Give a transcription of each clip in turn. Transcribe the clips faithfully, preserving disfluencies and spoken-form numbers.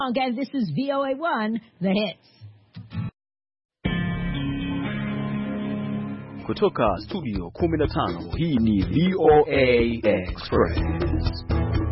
And this is V O A one, The Hits. Kutoka studio kumi na tano, hii ni V O A Express.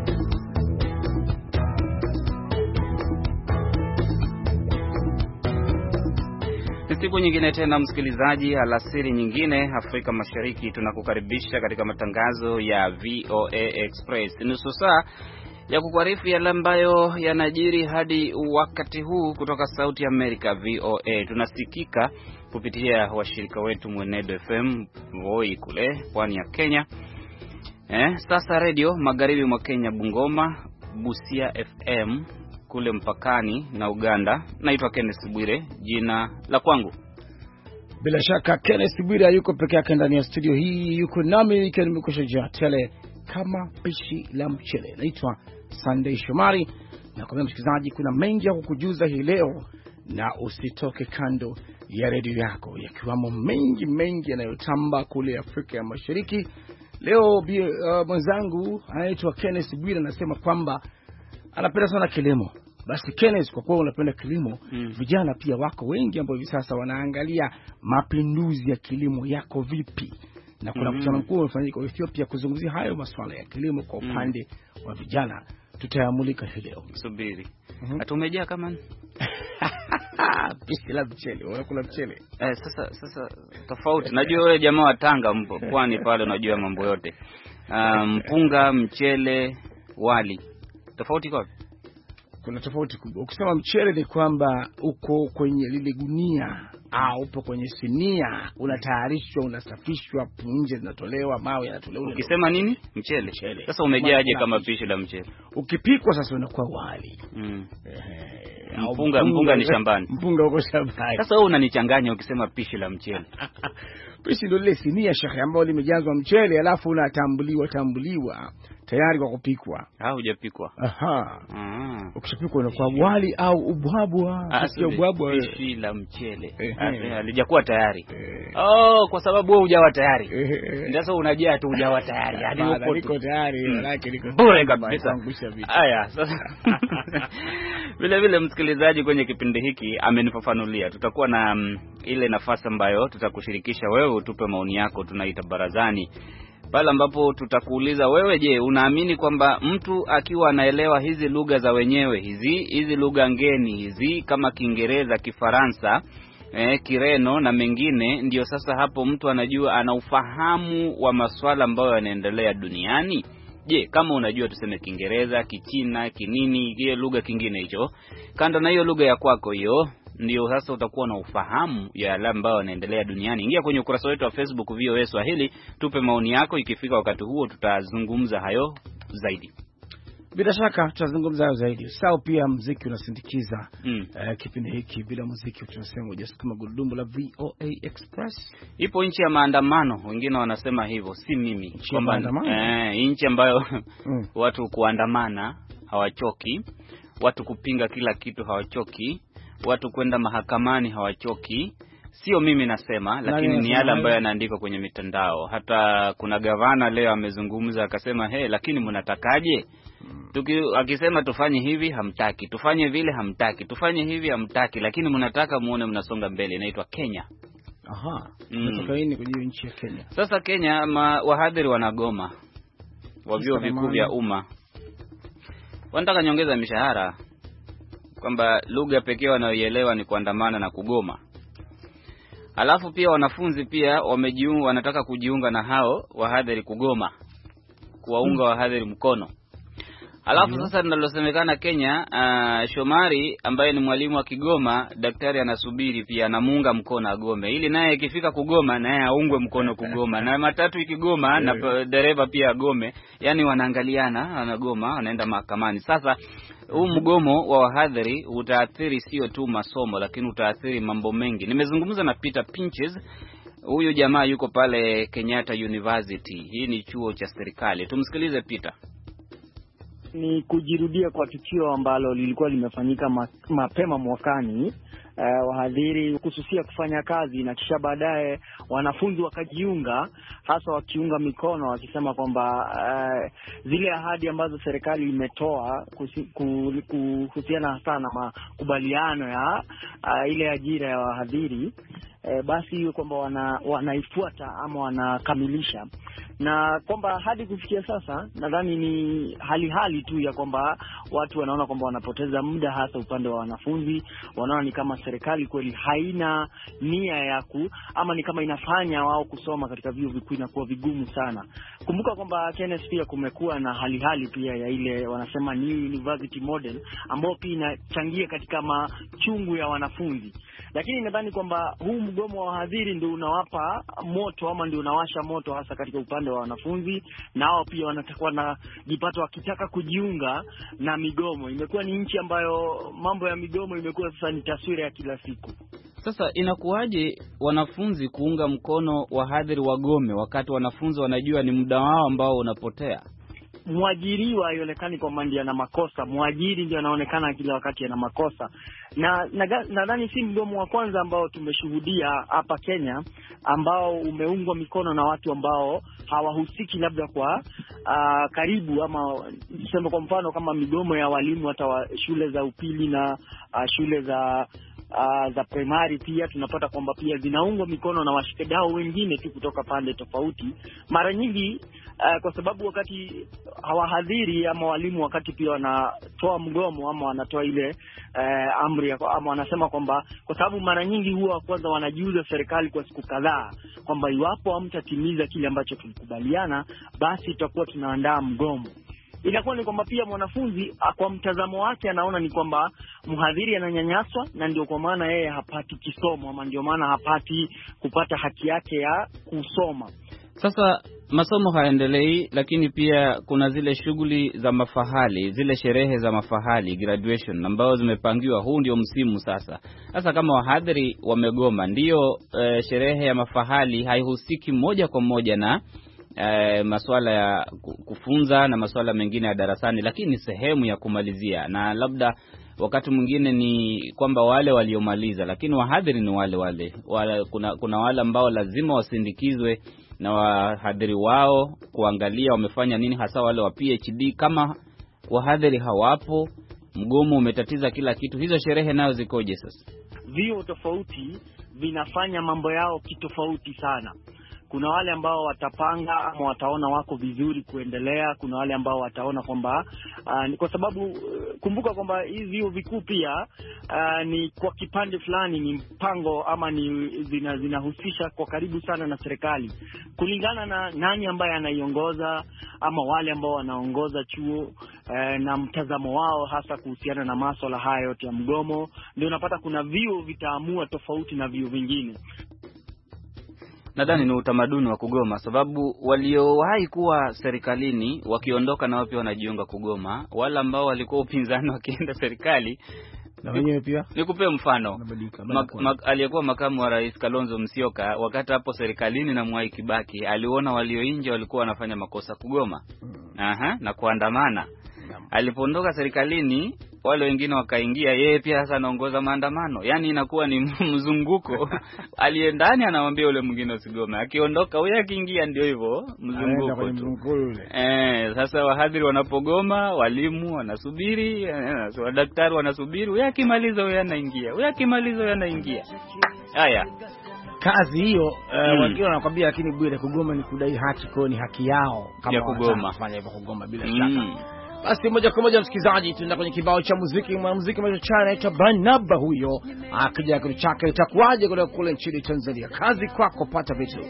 Siku nyingine tena msikilizaji, alasiri nyingine Afrika Mashariki, tunakukaribisha katika matangazo ya V O A Express. Nusu saa ya kukuarifu yale ambayo yanajiri hadi wakati huu kutoka Sauti America V O A. Tunasikika kupitia washirika wetu Mwenedo F M Voi kule pwani ya Kenya. Eh, Sasa Radio magharibi mwa Kenya Bungoma, Busia F M kule mpakani na Uganda. Naitwa Kenneth Bwire jina la kwangu. Bila shaka Kenneth Bwire yuko peke yake ndani ya studio hii, yuko nami nikiwa nimekushajia tele kama pishi la mchele. Naitwa Sunday Shomari, na kwa msikilizaji kuna mengi ya kukujuza hii leo, na usitoke kando ya redio yako, yakiwamo mengi mengi yanayotamba kule Afrika ya Mashariki. Leo uh, mwenzangu anaitwa Kenneth Bwire anasema kwamba anapenda sana kilimo. Basi Kenneth, kwa kuwa unapenda kilimo, mm. vijana pia wako wengi ambao hivi sasa wanaangalia mapinduzi ya kilimo yako vipi. Na kuna mkutano mm. mkuu umefanyika Ethiopia kuzungumzia hayo masuala ya kilimo kwa upande mm. wa vijana. Tutayamulika hii leo. Subiri. Mm-hmm. Atumejea kama pishi la mchele, unakula mchele. Eh, sasa sasa tofauti. Najua wewe jamaa wa Tanga mpo. Kwani pale unajua mambo yote. Um, mpunga, mchele, wali. Tofauti kwa? Kuna tofauti kubwa. Ukisema mchele ni kwamba uko kwenye lile gunia au upo kwenye sinia, unatayarishwa, unasafishwa, nje zinatolewa, mawe yanatolewa. Ukisema nini? Mchele. Mchele. Sasa umejaje kama pishi la mchele? Ukipikwa sasa unakuwa wali. Mm. Eh, mpunga, mpunga ni shambani. Mpunga uko shambani. Sasa wewe unanichanganya ukisema pishi la mchele. Pishi ndio lile sinia shekhe ambalo limejazwa mchele, alafu unatambuliwa tambuliwa tayari kwa kupikwa. Ah, hujapikwa. Aha. Ah. Ukishapikwa unakuwa wali au ubwabwa. Sio ubwabwa, pishi la mchele. Halijakuwa tayari. Eh. Oh, kwa sababu wewe hujawa tayari. Ndio sasa unajia tu hujawa tayari. Hadi uko niko tayari, lakini niko bure kabisa. Haya, sasa vile vile msikilizaji kwenye kipindi hiki amenifafanulia. Tutakuwa na um, ile nafasi ambayo tutakushirikisha wewe utupe maoni yako, tunaita barazani. Pale ambapo tutakuuliza wewe, je, unaamini kwamba mtu akiwa anaelewa hizi lugha za wenyewe hizi, hizi lugha ngeni hizi kama Kiingereza, Kifaransa, eh, Kireno na mengine, ndio sasa hapo mtu anajua, ana ufahamu wa masuala ambayo yanaendelea duniani? Je, kama unajua tuseme Kiingereza, Kichina, kinini, ile lugha kingine hicho, kando na hiyo lugha ya kwako hiyo, ndio sasa utakuwa na ufahamu ya yale ambayo yanaendelea duniani. Ingia kwenye ukurasa wetu wa Facebook V O A Swahili, tupe maoni yako. Ikifika wakati huo tutazungumza hayo zaidi. Bila shaka tutazungumza hayo zaidi. Sao pia muziki unasindikiza mm. uh, kipindi hiki. Bila muziki tunasema hujasukuma gurudumu la V O A Express. Ipo nchi ya maandamano, wengine wanasema hivyo, si mimi. Kwamba eh nchi ambayo mm. watu kuandamana hawachoki, watu kupinga kila kitu hawachoki, watu kwenda mahakamani hawachoki. Sio mimi nasema, lakini ni yale ambayo yanaandikwa kwenye mitandao. Hata kuna gavana leo amezungumza akasema, "Hey, lakini mnatakaje? Tuki akisema tufanye hivi hamtaki, tufanye vile hamtaki, tufanye hivi hamtaki, lakini mnataka muone mnasonga mbele." Inaitwa Kenya. Aha. Nataka nini kujua nchi ya Kenya? Sasa Kenya ma, wahadhiri wanagoma wa vyuo vikuu vya umma. Wanataka nyongeza mishahara, kwamba lugha pekee wanayoielewa ni kuandamana na kugoma. Alafu pia wanafunzi pia wamejiunga, wanataka kujiunga na hao wahadhiri kugoma, kuwaunga hmm. wahadhiri mkono. Alafu hmm. sasa ninalosemekana Kenya, uh, Shomari ambaye ni mwalimu wa Kigoma, daktari anasubiri pia anamuunga mkono agome, ili naye ikifika kugoma naye aungwe mkono kugoma, na matatu ikigoma na dereva pia agome. Yani wanaangaliana, anagoma anaenda mahakamani. Sasa huu mgomo wa wahadhiri utaathiri sio tu masomo, lakini utaathiri mambo mengi. Nimezungumza na Peter Pinches. Huyu jamaa yuko pale Kenyatta University. Hii ni chuo cha serikali. Tumsikilize Peter. Ni kujirudia kwa tukio ambalo lilikuwa limefanyika mapema mwakani uh, wahadhiri kususia kufanya kazi, na kisha baadaye wanafunzi wakajiunga, hasa wakiunga mikono wakisema kwamba uh, zile ahadi ambazo serikali imetoa kuhusiana hasa na makubaliano ya uh, ile ajira ya wahadhiri, E, basi hiyo kwamba wana, wanaifuata ama wanakamilisha, na kwamba hadi kufikia sasa nadhani ni hali hali tu ya kwamba watu wanaona kwamba wanapoteza muda, hasa upande wa wanafunzi wanaona ni kama serikali kweli haina nia ya ku ama ni kama inafanya wao kusoma katika vyuo vikuu inakuwa vigumu sana. Kumbuka kwamba Kenneth, pia kumekuwa na hali hali pia ya ile wanasema new university model ambao pia inachangia katika machungu ya wanafunzi, lakini nadhani kwamba huu mgomo wa wahadhiri ndio unawapa moto ama ndio unawasha moto hasa katika upande wa wanafunzi, nao pia wanatakuwa na jipato wakitaka kujiunga na migomo. Imekuwa ni nchi ambayo mambo ya migomo imekuwa sasa ni taswira ya kila siku. Sasa inakuwaje wanafunzi kuunga mkono wahadhiri wagome wakati wanafunzi wanajua ni muda wao ambao unapotea? Mwajiriwa haionekani kwamba ndiye ana makosa, mwajiri ndiye anaonekana kila wakati ana makosa. Na nadhani na si mgomo wa kwanza ambao tumeshuhudia hapa Kenya ambao umeungwa mikono na watu ambao hawahusiki labda kwa uh, karibu, ama tuseme kwa mfano kama migomo ya walimu hata wa shule za upili na uh, shule za Uh, za primary pia tunapata kwamba pia zinaungwa mikono na washikadau wengine tu kutoka pande tofauti. Mara nyingi uh, kwa sababu wakati hawahadhiri ama walimu wakati pia wanatoa mgomo ama wanatoa ile uh, amri ama wanasema kwamba kwa sababu mara nyingi huwa kwanza wanajiuza serikali kwa siku kadhaa kwamba iwapo hamtatimiza kile ambacho tulikubaliana basi tutakuwa tunaandaa mgomo. Inakuwa ni kwamba pia mwanafunzi kwa mtazamo wake anaona ni kwamba mhadhiri ananyanyaswa na ndio kwa maana yeye hapati kisomo ama ndio maana hapati kupata haki yake ya kusoma. Sasa masomo haendelei, lakini pia kuna zile shughuli za mafahali, zile sherehe za mafahali, graduation, ambao zimepangiwa. Huu ndio msimu sasa. Sasa kama wahadhiri wamegoma, ndio e, sherehe ya mafahali haihusiki moja kwa moja na E, masuala ya kufunza na masuala mengine ya darasani, lakini sehemu ya kumalizia, na labda wakati mwingine ni kwamba wale waliomaliza, lakini wahadhiri ni wale wale, wale kuna, kuna wale ambao lazima wasindikizwe na wahadhiri wao kuangalia wamefanya nini, hasa wale wa P H D. Kama wahadhiri hawapo, mgomo umetatiza kila kitu, hizo sherehe nayo zikoje sasa? Vio tofauti vinafanya mambo yao kitofauti sana. Kuna wale ambao watapanga ama wataona wako vizuri kuendelea, kuna wale ambao wataona kwamba uh, ni kwa sababu uh, kumbuka kwamba hizi vyuo vikuu pia uh, ni kwa kipande fulani ni mpango ama ni zina, zinahusisha kwa karibu sana na serikali kulingana na nani ambaye anaiongoza ama wale ambao wanaongoza chuo uh, na mtazamo wao hasa kuhusiana na masuala haya yote ya mgomo. Ndio unapata kuna vyuo vitaamua tofauti na vyuo vingine. Nadhani ni utamaduni wa kugoma, sababu waliowahi kuwa serikalini wakiondoka na wapi wanajiunga kugoma, wala ambao walikuwa upinzani wakienda serikali na wenyewe pia. Nikupe mfano. Mak, mak, aliyekuwa makamu wa rais Kalonzo Musyoka wakati hapo serikalini na Mwai Kibaki aliona walio nje walikuwa wanafanya makosa kugoma. Hmm. Aha, na kuandamana. Hmm. Alipoondoka serikalini wale wengine wakaingia, yeye pia sasa anaongoza maandamano. Yaani inakuwa ni mzunguko. Aliendani anamwambia yule mwingine usigome, akiondoka huyo akiingia, ndio hivyo mzunguko tu. Eh, sasa wahadhiri wanapogoma, walimu wanasubiri, eh, so daktari wanasubiri, huyo akimaliza huyo anaingia, huyo akimaliza huyo anaingia. Haya. Kazi hiyo uh, mm. wengine wanakuambia lakini bure, kugoma ni kudai haki, kwa ni haki yao kama wanafanya hivyo kugoma bila mm. shaka. Basi moja kwa moja msikizaji, tunaenda kwenye kibao cha muziki. Mwanamuziki mmoja chana anaitwa Barnaba, huyo akija kitu chake itakuwaje kutoka kule nchini Tanzania. Kazi kwako, pata vitu.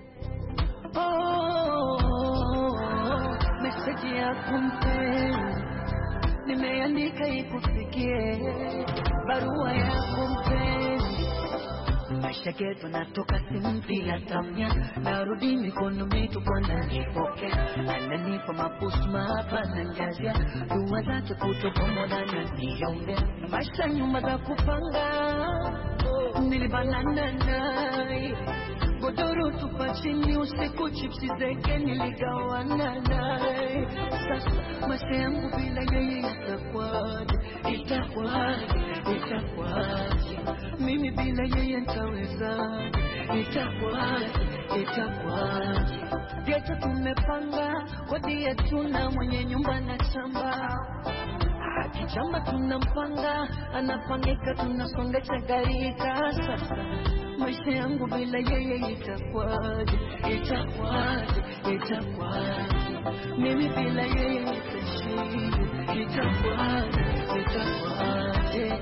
Message yako mpenzi nimeandika ikufikie, barua yako mpenzi maisha yetu natoka simpi ya tamia, narudi mikono mitu kwa nanipoke, ananipa mapusma hapa na njazia, dua zake kutoka moda na niyombe, maisha nyumba za kupanga nilibanana nae, godoro tupa chini usiku chipsi zeke niligawana nae, sasa maisha yangu bila yeye itakuwaje, itakuwaje, itakuwaje. mimi bila yeye nitaweza, itakuwaje, itakuwaje? Yetu tumepanga, kodi yetu na mwenye nyumba na chamba, akichamba tunampanga, anapangika tunasongesha gari sasa. Maisha yangu bila yeye itakuwaje, itakuwaje, itakuwaje? Mimi bila yeye nitaishi, itakuwaje, itakuwaje?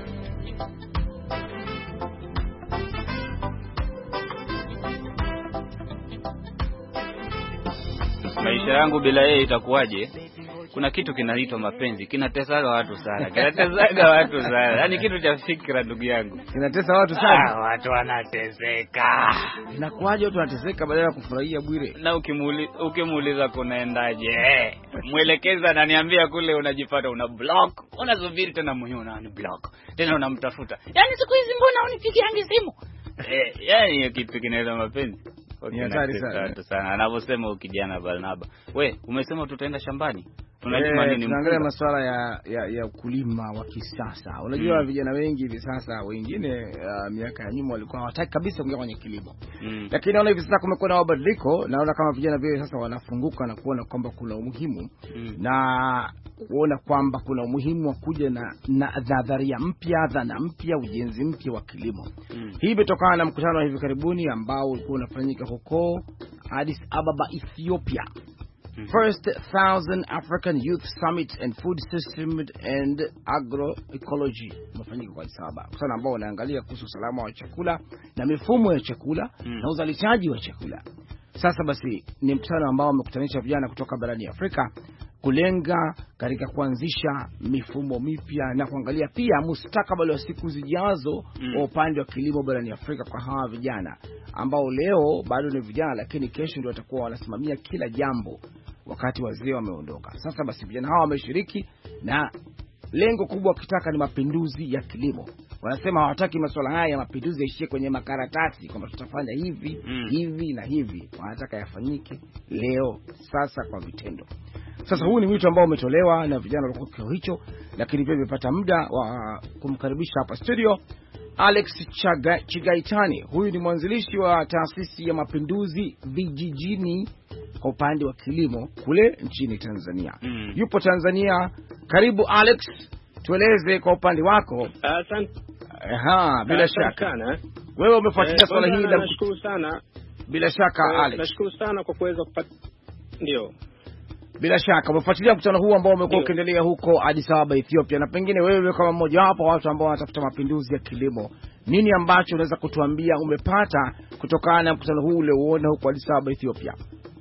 Maisha yangu bila yeye itakuwaje? Kuna kitu kinaitwa mapenzi, kinatesaga watu sana. Kinatesaga watu sana. Yaani kitu cha fikra ndugu yangu. Kinatesa watu sana. Ah, watu wanateseka. Inakuwaje watu wanateseka badala ya kufurahia bure? Na ukimuuliza ukimuuliza kunaendaje? Mwelekeza ananiambia kule unajipata una block. Unasubiri tena mwenyewe unani block. Tena unamtafuta. Yaani siku hizi mbona unipigiangi simu? Eh, yaani kitu kinaitwa mapenzi. Ni hatari sana. Sana. Anavyosema ukijana Barnaba. We, umesema tutaenda shambani? Tunalima nini? Tunaangalia masuala ya ya, ya ukulima wa kisasa. Unajua mm. vijana wengi hivi sasa wengine uh, miaka ya nyuma walikuwa hawataki kabisa kuingia kwenye kilimo. Mm. Lakini naona hivi sasa kumekuwa na mabadiliko, naona kama vijana vile sasa wanafunguka na kuona kwamba kuna umuhimu mm. na kuona kwamba kuna umuhimu wa kuja na na nadharia mpya, dhana mpya, ujenzi mpya wa kilimo. Mm. Hii imetokana na mkutano wa hivi karibuni ambao ulikuwa unafanyika huko Addis Ababa, Ethiopia. First Thousand African Youth Summit and Food System and Agroecology umefanyika kwa Addis Ababa, sana ambao wanaangalia kuhusu usalama wa chakula na mifumo ya chakula mm. na uzalishaji wa chakula. Sasa basi ni mkutano ambao umekutanisha vijana kutoka barani Afrika kulenga katika kuanzisha mifumo mipya na kuangalia pia mustakabali wa siku zijazo mm. wa upande wa kilimo barani Afrika kwa hawa vijana ambao leo bado ni vijana lakini kesho ndio watakuwa wanasimamia kila jambo wakati wazee wameondoka. Sasa basi vijana hawa wameshiriki na lengo kubwa kitaka ni mapinduzi ya kilimo. Wanasema hawataki masuala haya ya mapinduzi yaishie kwenye makaratasi kwamba tutafanya hivi mm. hivi na hivi. Wanataka yafanyike leo sasa kwa vitendo. Sasa huu ni wito ambao umetolewa na vijana walikuwa kikao hicho, lakini pia nimepata muda wa kumkaribisha hapa studio Alex Chaga, Chigaitani. Huyu ni mwanzilishi wa taasisi ya mapinduzi vijijini kwa upande wa kilimo kule nchini Tanzania. Mm. Yupo Tanzania. Karibu Alex, tueleze kwa upande wako. Asante. Aha, bila uh, shaka. Sana. Wewe umefuatilia eh, swala hili la nashukuru sana. Bila shaka eh, Alex. Nashukuru sana kwa kuweza kupata. Ndio. Bila shaka umefuatilia mkutano huu ambao umekuwa ukiendelea huko Addis Ababa, Ethiopia, na pengine wewe kama mmoja wapo watu ambao wanatafuta mapinduzi ya kilimo, nini ambacho unaweza kutuambia umepata kutokana na mkutano huu ulioona huko Addis Ababa, Ethiopia?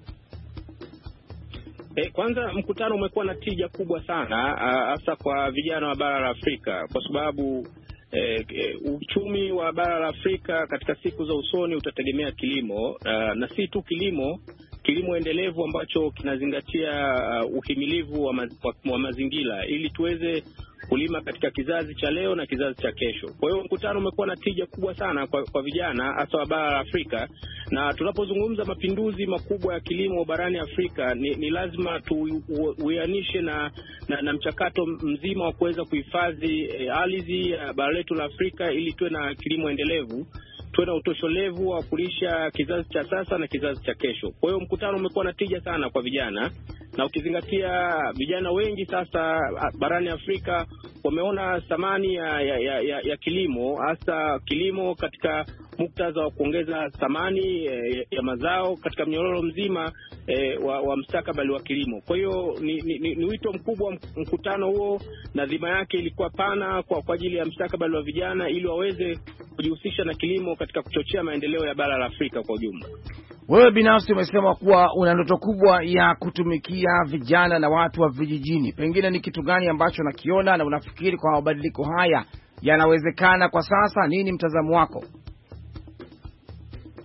E, kwanza mkutano umekuwa na tija kubwa sana hasa kwa vijana wa bara la Afrika kwa sababu e, e, uchumi wa bara la Afrika katika siku za usoni utategemea kilimo uh, na si tu kilimo kilimo endelevu ambacho kinazingatia uh, uhimilivu wa, ma, wa, wa mazingira ili tuweze kulima katika kizazi cha leo na kizazi cha kesho. Kwa hiyo mkutano umekuwa na tija kubwa sana kwa, kwa vijana hasa wa bara la Afrika, na tunapozungumza mapinduzi makubwa ya kilimo barani Afrika ni, ni lazima tuuanishe na, na na mchakato mzima wa kuweza kuhifadhi e, ardhi ya bara letu la Afrika ili tuwe na kilimo endelevu, tuwe na utosholevu wa kulisha kizazi cha sasa na kizazi cha kesho. Kwa hiyo mkutano umekuwa na tija sana kwa vijana, na ukizingatia vijana wengi sasa barani Afrika wameona thamani ya, ya, ya, ya kilimo, hasa kilimo katika muktadha wa kuongeza thamani ya, ya mazao katika mnyororo mzima eh, wa, wa mstakabali wa kilimo. Kwa hiyo ni, ni, ni, ni wito mkubwa mkutano huo, na dhima yake ilikuwa pana kwa, kwa ajili ya mstakabali wa vijana ili waweze kujihusisha na kilimo katika kuchochea maendeleo ya bara la Afrika kwa ujumla. Wewe binafsi umesema kuwa una ndoto kubwa ya kutumikia vijana na watu wa vijijini. Pengine ni kitu gani ambacho unakiona na unafikiri kwa mabadiliko haya yanawezekana kwa sasa? Nini mtazamo wako?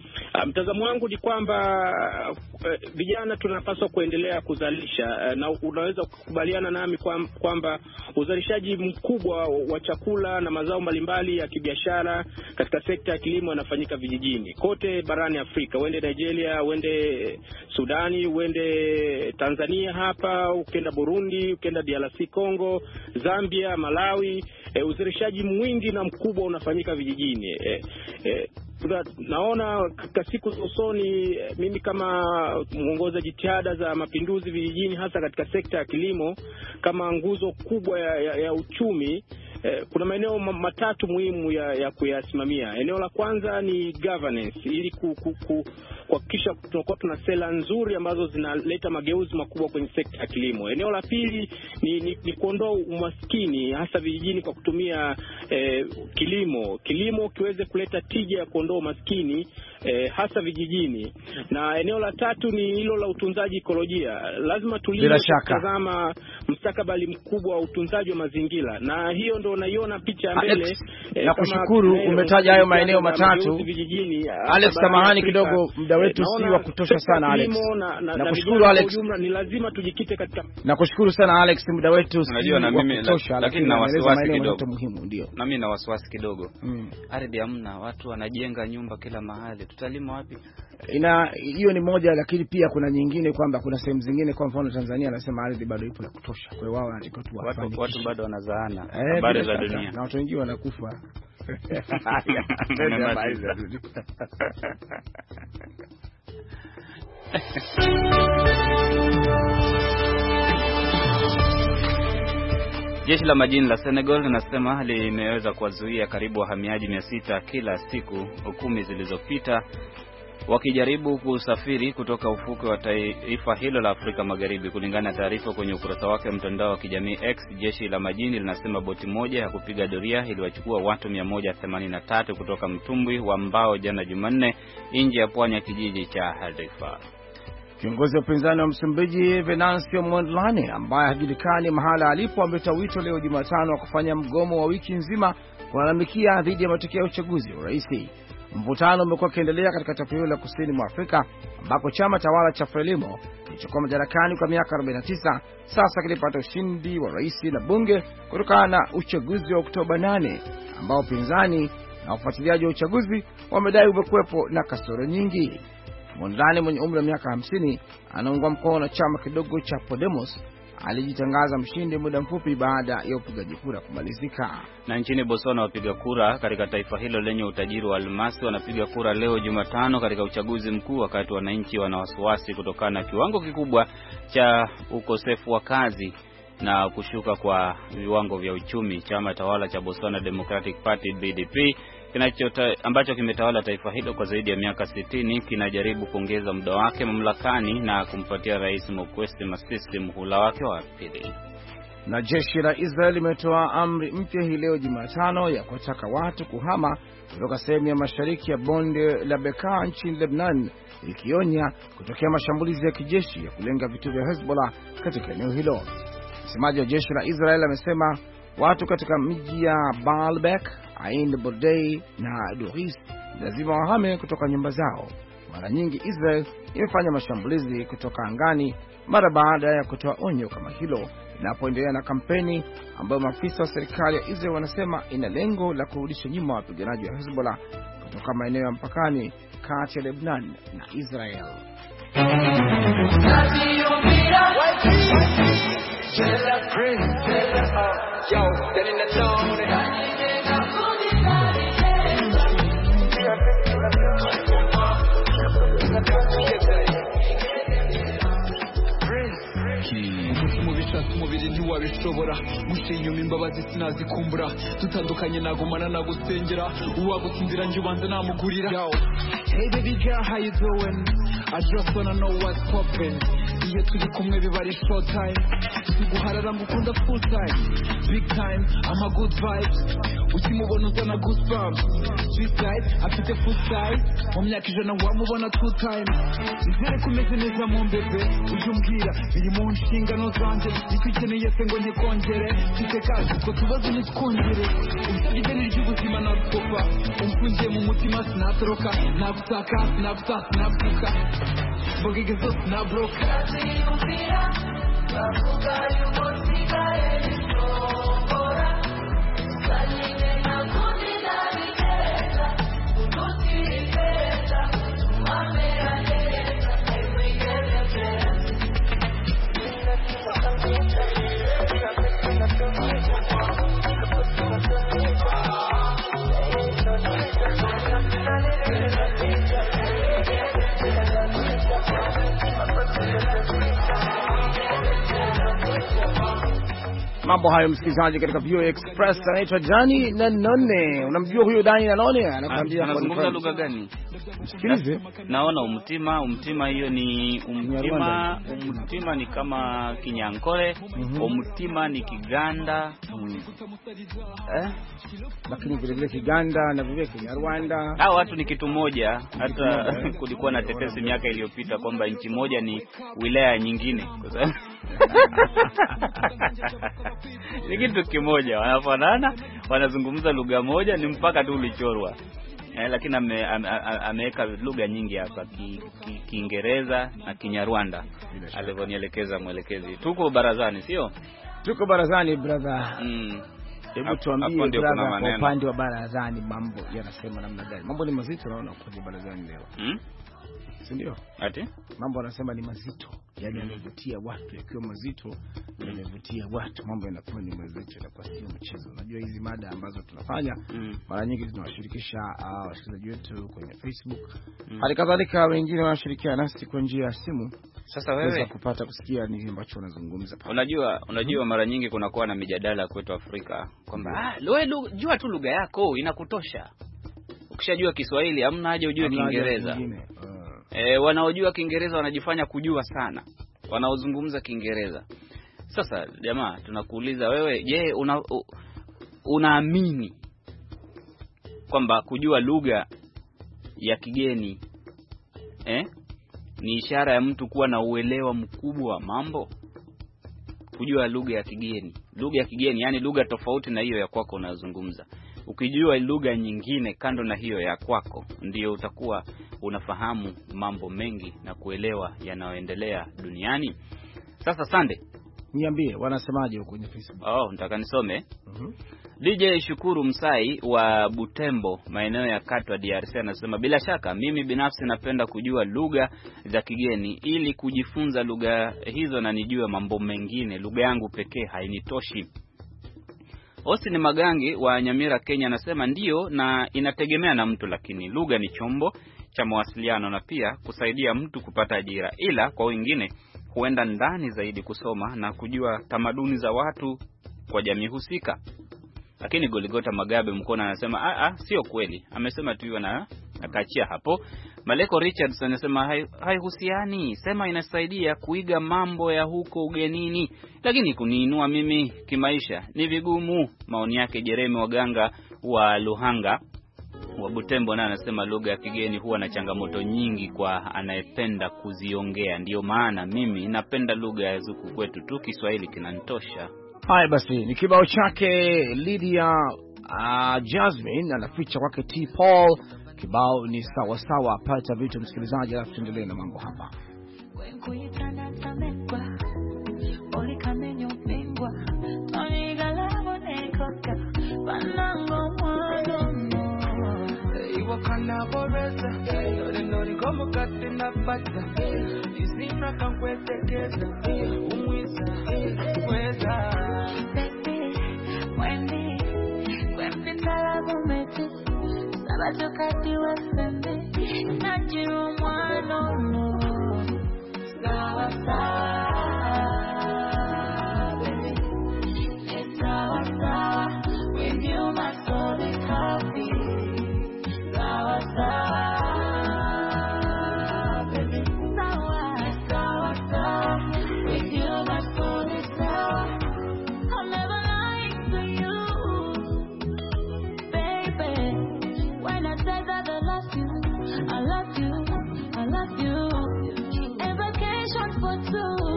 Uh, mtazamo wangu ni kwamba uh, vijana tunapaswa kuendelea kuzalisha uh, na unaweza kukubaliana nami kwamba uzalishaji mkubwa wa chakula na mazao mbalimbali ya kibiashara katika sekta ya kilimo yanafanyika vijijini kote barani Afrika. Uende Nigeria, uende Sudani, uende Tanzania hapa, ukenda Burundi, ukenda D R C Congo, Zambia, Malawi, e, uzalishaji mwingi na mkubwa unafanyika vijijini. E, e, naona katika siku za usoni mimi kama mwongoza jitihada za mapinduzi vijijini hasa katika sekta ya kilimo kama nguzo kubwa ya, ya, ya uchumi. Eh, kuna maeneo matatu muhimu ya, ya kuyasimamia. Eneo la kwanza ni governance, ili kuhakikisha tunakuwa tuna sera nzuri ambazo zinaleta mageuzi makubwa kwenye sekta ya kilimo. Eneo la pili ni, ni, ni kuondoa umaskini hasa vijijini kwa kutumia eh, kilimo. Kilimo kiweze kuleta tija ya kuondoa umaskini eh, hasa vijijini. Na eneo la tatu ni hilo la utunzaji ekolojia. Lazima tulinde kutazama mustakabali mkubwa wa utunzaji wa mazingira. Na hiyo ndo unaiona picha mbele. Eh, na kushukuru umetaja hayo maeneo matatu. Alex, samahani kidogo, muda wetu si wa kutosha sana Alex. Na, na, na kushukuru Alex. Ujumla, ni lazima tujikite katika. Na kushukuru sana Alex, muda wetu si wa kutosha, lakini na wasiwasi kidogo. Muhimu ndio. Na mimi na wasiwasi kidogo. Mm. Ardhi hamna, watu wanajenga nyumba kila mahali. Tutalima wapi? Ina hiyo ni moja, lakini pia kuna nyingine kwamba kuna sehemu zingine, kwa mfano Tanzania anasema ardhi bado ipo ya kutosha. Kwa hiyo wao wanataka tu wafanye. Watu, watu bado wanazaana. Habari eh, za dunia. Na watu wengine wanakufa. Jeshi la majini la Senegal linasema limeweza kuwazuia karibu wahamiaji mia sita kila siku kumi zilizopita wakijaribu kusafiri kutoka ufukwe wa taifa hilo la Afrika Magharibi. Kulingana na taarifa kwenye ukurasa wake mtandao wa kijamii X, jeshi la majini linasema boti moja ya kupiga doria iliwachukua watu mia moja themanini na tatu kutoka mtumbwi wa mbao jana Jumanne nje ya pwani ya kijiji cha Hadifa. Kiongozi wa upinzani wa Msumbiji Venancio Mondlane, ambaye hajulikani mahala alipo, ametoa wito leo Jumatano wa kufanya mgomo wa wiki nzima kulalamikia dhidi ya matokeo ya uchaguzi wa urais. Mvutano umekuwa ukiendelea katika taifa hilo la kusini mwa Afrika ambako chama tawala cha Frelimo kilichokuwa madarakani kwa miaka arobaini na tisa sasa kilipata ushindi wa rais na bunge kutokana na uchaguzi wa Oktoba nane ambao upinzani na ufuatiliaji wa uchaguzi wamedai umekuwepo na kasoro nyingi. Mondlane mwenye umri wa miaka hamsini anaungwa mkono na chama kidogo cha Podemos alijitangaza mshindi muda mfupi baada ya upigaji kura kumalizika. Na nchini Botswana, wapiga kura katika taifa hilo lenye utajiri wa almasi wanapiga kura leo Jumatano katika uchaguzi mkuu, wakati wananchi wana wasiwasi kutokana na kiwango kikubwa cha ukosefu wa kazi na kushuka kwa viwango vya uchumi. Chama tawala cha Botswana Democratic Party B D P kinachota ambacho kimetawala taifa hilo kwa zaidi ya miaka sitini kinajaribu kuongeza muda wake mamlakani na kumpatia Rais Mokgweetsi Masisi muhula wake wa pili. Na jeshi la Israel limetoa amri mpya hii leo Jumatano ya kuwataka watu kuhama kutoka sehemu ya mashariki ya bonde la Bekaa nchini Lebanon, ikionya kutokea mashambulizi ya kijeshi ya kulenga vituo vya Hezbollah katika eneo hilo. Msemaji wa jeshi la Israel amesema watu katika miji ya Baalbek, Ain Bordei na Doris lazima wahame kutoka nyumba zao. Mara nyingi Israel imefanya mashambulizi kutoka angani mara baada ya kutoa onyo kama hilo, inapoendelea na kampeni ambayo maafisa wa serikali ya Israel wanasema ina lengo la kurudisha nyuma wapiganaji wa Hezbollah kutoka maeneo ya mpakani kati ya Lebanon na Israel. umubiri ntiwabishobora mushe inyuma imbabazi sinazikumbura tutandukanye nagumana nagusengera uwagutsinzira nje ubanza namugurira. Hey baby girl, how you doing? I just wanna know what's poppin'. Iyo turi kumwe bibari short time, siguharara ngukunda full time, big time, I'm a good vibes, ukimubona uzana goosebumps, sweet guy, afite full size, mu myaka ijana wamubona two time, nizere kumeze neza mu mbebe, uje umbwira biri mu nshingano zanjye, icyo ukeneye se ngo nyikongere, mfite kazi ko tubazo nitwongere, usabye ideni ry'ubuzima nabwo sinapfa umfungiye mu mutima sinatoroka nagutaka sinagutaka sinakuka mbogege zose sinabroka bavuga yuko sigaye nisongora saline na kundi na bigeza unutirikeza tumame yaneza ewigelekeza Mambo hayo msikilizaji katika V O A Express. Anaitwa Dani Nanone. Unamjua huyo Dani Nanone? Anakuambia anazungumza lugha gani? Sikilize. Naona umtima, umtima hiyo ni umtima, umtima ni kama Kinyankole, mm-hmm. Umtima ni Kiganda. Mm. Eh? Lakini vile vile Kiganda na vile vile Rwanda. Hao watu ni kitu moja. Hata kulikuwa na tetesi miaka iliyopita kwamba nchi moja ni wilaya nyingine. Kwa sababu ni kitu kimoja, wanafanana, wanazungumza lugha moja, ni mpaka tu ulichorwa. Eh, lakini ame, ame, ameweka lugha nyingi hapa, Kiingereza ki, na Kinyarwanda alivyonielekeza mwelekezi. Tuko barazani, sio? Tuko barazani brother. Mm. Hebu tuambie brother, kwa upande wa barazani mambo yanasema namna gani? Mambo ni mazito naona kwa barazani leo. Mm? Ndio. Ati? Mambo anasema ni mazito. Yaani yanavutia watu, yakiwa mazito yanavutia watu. Mambo yanakuwa ni mazito na kwa sio mchezo. Unajua hizi mada ambazo tunafanya mm. mara nyingi tunawashirikisha uh, wasikilizaji wetu kwenye Facebook. Mm. Hali kadhalika wengine wanashirikiana nasi kwa njia ya simu. Sasa wewe kupata kusikia nini ambacho unazungumza pale. Unajua, unajua mm. mara nyingi kuna kuwa na mijadala kwetu Afrika kwamba ah, wewe jua tu lugha yako inakutosha. Ukishajua Kiswahili hamna haja ujue Kiingereza. E, wanaojua Kiingereza wanajifanya kujua sana, wanaozungumza Kiingereza. Sasa jamaa, tunakuuliza wewe, je, una unaamini kwamba kujua lugha ya kigeni eh ni ishara ya mtu kuwa na uelewa mkubwa wa mambo? Kujua lugha ya kigeni, lugha ya kigeni yani lugha tofauti na hiyo ya kwako unazungumza. Ukijua lugha nyingine kando na hiyo ya kwako, ndio utakuwa unafahamu mambo mengi na kuelewa yanayoendelea duniani. Sasa Sunday, niambie wanasemaje huko kwenye Facebook? Oh, nataka nisome. Mhm. D J Shukuru Msai wa Butembo, maeneo ya Katwa D R C, anasema bila shaka mimi binafsi napenda kujua lugha za kigeni ili kujifunza lugha hizo na nijue mambo mengine. Lugha yangu pekee hainitoshi. Austin Magangi wa Nyamira Kenya anasema ndio, na inategemea na mtu, lakini lugha ni chombo cha mawasiliano na pia kusaidia mtu kupata ajira, ila kwa wengine huenda ndani zaidi kusoma na kujua tamaduni za watu kwa jamii husika. Lakini Goligota Magabe Mkona anasema a a sio kweli, amesema tu na akaachia hapo. Maleko Richards anasema haihusiani, hai sema inasaidia kuiga mambo ya huko ugenini, lakini kuniinua mimi kimaisha ni vigumu. Maoni yake Jeremy Waganga wa Luhanga wa Butembo, na anasema lugha ya kigeni huwa na changamoto nyingi kwa anayependa kuziongea, ndio maana mimi napenda lugha ya zuku kwetu tu, Kiswahili kinanitosha. Haya basi, ni kibao chake Lydia uh, Jasmine anaficha kwake T Paul. Kibao ni sawa sawa. Pata vitu msikilizaji, alafu tuendelee na mambo hapa. Abajokati wasende najiru mwano no sawa sawa baby, it's sawa sawa with you my soul is happy. Sawa sawa baby, sawa sawa sawa with you my soul is sawa. I'll never lie to you baby. When I said that I love you, I love you, I love you. A vacation for two.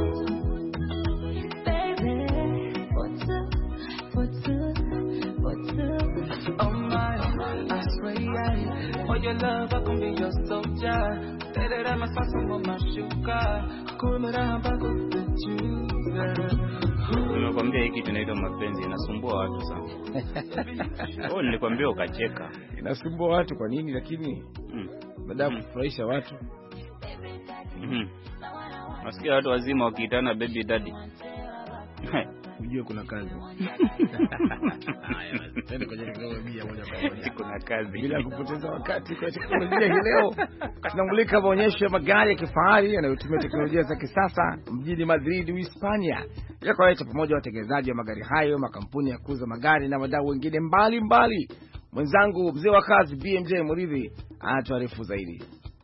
For your love, I can be your soldier. Say that I'm a assassin on my sugar. Kumera mpaka kuchuza. Nimekwambia hiki tunaitwa mapenzi, inasumbua watu sana. Oh, nilikwambia ukacheka. Inasumbua watu kwa nini lakini? Mm. Baada ya kufurahisha watu. Mhm. Nasikia watu wazima wakiitana baby daddy. Unajua kuna kazi. Haya, twende kwenye teknolojia moja kwa moja. Kuna kazi. Bila kupoteza wakati kwa teknolojia hii leo. Tunamulika maonyesho ya magari ya kifahari yanayotumia teknolojia za kisasa mjini Madrid, Hispania. Yakaleta pamoja watengenezaji wa magari hayo, makampuni ya kuuza magari na wadau wengine mbali mbali. Mwenzangu mzee wa kazi B M J Muridhi anatuarifu zaidi.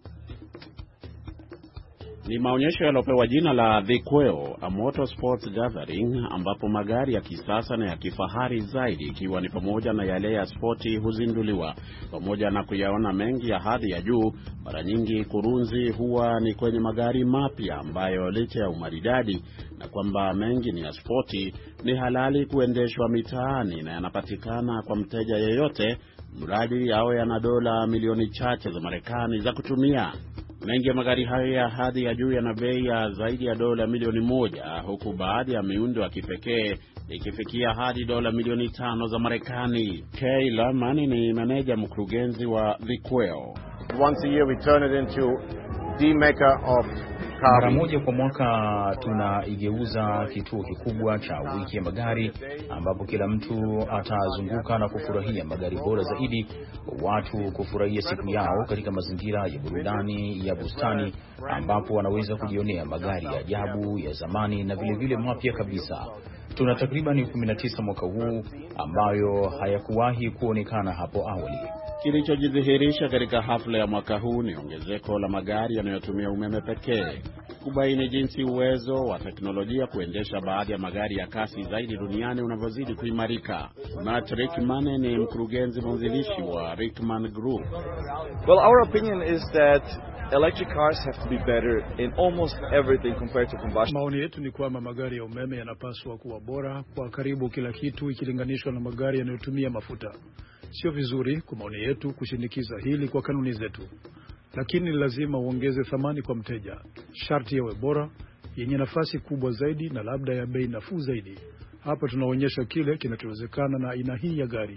Ni maonyesho yalopewa jina la The Quail, a Motorsports Gathering, ambapo magari ya kisasa na ya kifahari zaidi ikiwa ni pamoja na yale ya spoti huzinduliwa. Pamoja na kuyaona mengi ya hadhi ya juu, mara nyingi kurunzi huwa ni kwenye magari mapya ambayo licha ya umaridadi na kwamba mengi ni ya spoti, ni halali kuendeshwa mitaani na yanapatikana kwa mteja yeyote, mradi awe yana dola milioni chache za Marekani za kutumia. Mengi ya magari hayo ya hadhi ya juu yana bei ya zaidi ya dola milioni moja, huku baadhi ya miundo ya kipekee ikifikia hadi dola milioni tano za Marekani. Kay Lerman ni meneja mkurugenzi wa The Quail. Once a year we turn it into the mecca of Mara moja kwa mwaka tunaigeuza kituo kikubwa cha wiki ya magari ambapo kila mtu atazunguka na kufurahia magari bora zaidi, watu kufurahia siku yao katika mazingira ya burudani ya bustani ambapo wanaweza kujionea magari ya ajabu, ya zamani na vile vile mapya kabisa. Tuna takriban kumi na tisa mwaka huu ambayo hayakuwahi kuonekana hapo awali. Kilichojidhihirisha katika hafla ya mwaka huu ni ongezeko la magari yanayotumia umeme pekee, kubaini jinsi uwezo wa teknolojia kuendesha baadhi ya magari ya kasi zaidi duniani unavyozidi kuimarika. Matt Rickman ni mkurugenzi mwanzilishi wa Rickman Group. Well, our opinion is that electric cars have to be better in almost everything compared to combustion. Maoni yetu ni kwamba magari ya umeme yanapaswa kuwa bora kwa karibu kila kitu ikilinganishwa na magari yanayotumia mafuta. Sio vizuri kwa maoni yetu kushinikiza hili kwa kanuni zetu, lakini lazima uongeze thamani kwa mteja. Sharti yawe bora, yenye nafasi kubwa zaidi na labda ya bei nafuu zaidi. Hapa tunaonyesha kile kinachowezekana na aina hii ya gari.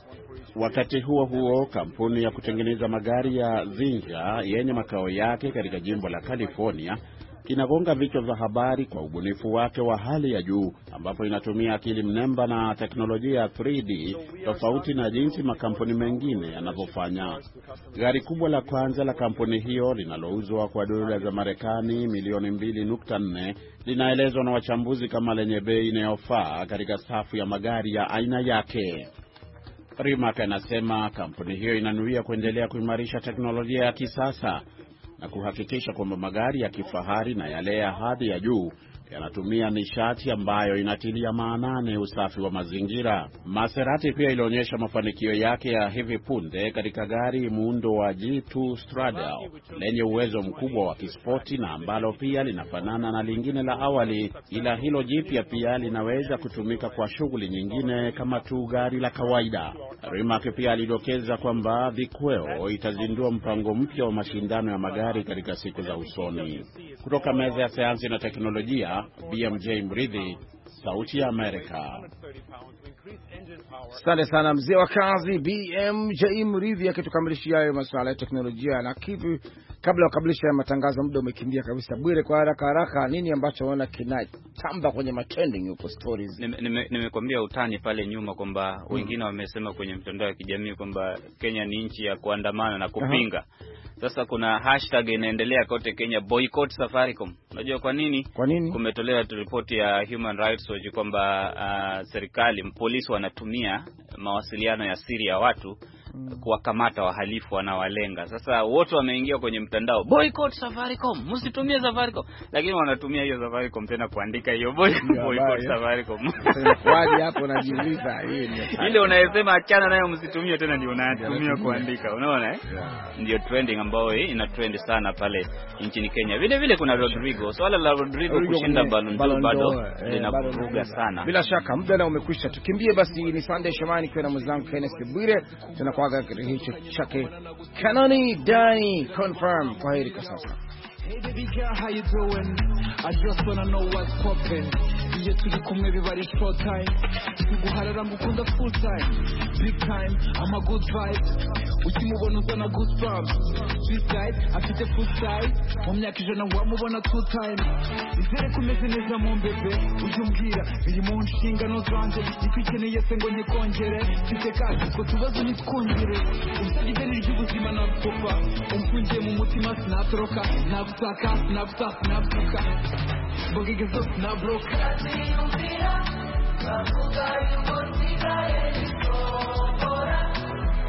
Wakati huo huo, kampuni ya kutengeneza magari ya Zinja yenye makao yake katika jimbo la California inagonga vichwa vya habari kwa ubunifu wake wa hali ya juu, ambapo inatumia akili mnemba na teknolojia three D tofauti na jinsi makampuni mengine yanavyofanya. Gari kubwa la kwanza la kampuni hiyo linalouzwa kwa dola za Marekani milioni mbili nukta nne linaelezwa na wachambuzi kama lenye bei inayofaa katika safu ya magari ya aina yake. Rimac anasema kampuni hiyo inanuia kuendelea kuimarisha teknolojia ya kisasa na kuhakikisha kwamba magari ya kifahari na yale ya hadhi ya juu yanatumia nishati ambayo inatilia maanani usafi wa mazingira. Maserati pia ilionyesha mafanikio yake ya hivi punde katika gari muundo wa G two Stradale lenye uwezo mkubwa wa kispoti na ambalo pia linafanana na lingine la awali, ila hilo jipya pia linaweza kutumika kwa shughuli nyingine kama tu gari la kawaida. Rimac pia alidokeza kwamba The Quail itazindua mpango mpya wa mashindano ya magari katika siku za usoni. Kutoka meza ya sayansi na teknolojia, B M J Mridhi, Sauti ya Amerika. Asante sana mzee wa kazi B M J Mridhi akitukamilishia hayo masuala ya teknolojia. Na kipi kabla ya kukamilisha matangazo, muda umekimbia kabisa. Bwire, kwa haraka haraka, nini ambacho unaona kinatamba kwenye matrending huko stories? Nimekwambia utani pale nyuma kwamba hmm. wengine wamesema kwenye mtandao wa kijamii kwamba Kenya ni nchi ya kuandamana na kupinga. Uh-huh. Sasa kuna hashtag inaendelea kote Kenya, boycott Safaricom. Unajua kwa nini? Kwa nini? Kumetolewa ripoti ya Human Rights Watch kwamba uh, serikali, polisi wanatumia mawasiliano ya siri ya watu hmm. kuwakamata wahalifu wanawalenga. Sasa wote wameingia kwenye mtandao, boycott Safaricom, msitumie Safaricom, lakini wanatumia hiyo Safaricom tena kuandika hiyo boycott Safaricom. Waje hapo unajiuliza hii ni ile unayesema achana nayo msitumie tena ndio unatumia kuandika, unaona eh? Yeah. Ndio trending ambayo ina trend sana pale nchini Kenya. Vile vile kuna Rodrigo. Swala la Rodrigo kushinda Ballon d'Or bado linavuruga sana. Bila shaka muda na umekwisha. Tukimbie basi. Ni Sunday Shomani kwa na mwenzangu Kenneth Bwire. Tunakuwa kuaga kitu hicho chake Kanoni Dani confirm. Kwa heri kwa sasa. Hey baby girl, how you doing? I just wanna know what's poppin'. Iyo turi kumwe biba ari short time. Tuguharara ngukunda full time. Big time, I'm a good vibe. Ukimubona uzana goosebumps. This guy, afite full size. Mu myaka ijana wamubona two time. Izere kumeze neza mu mbebe. Ujye umbwira, biri mu nshingano zanjye. Icyo ukeneye se ngo nyikongere. Mfite kashi, ko tubazo nitwongere. Umusabye ideni ry'ubuzima nagukopa. Umfungiye mu mutima sinatoroka. Nakutaka, nakutaka, nakutuka. Mbogege zose nabroka. Kazi yumbira, kavuga yuko sigaye niko.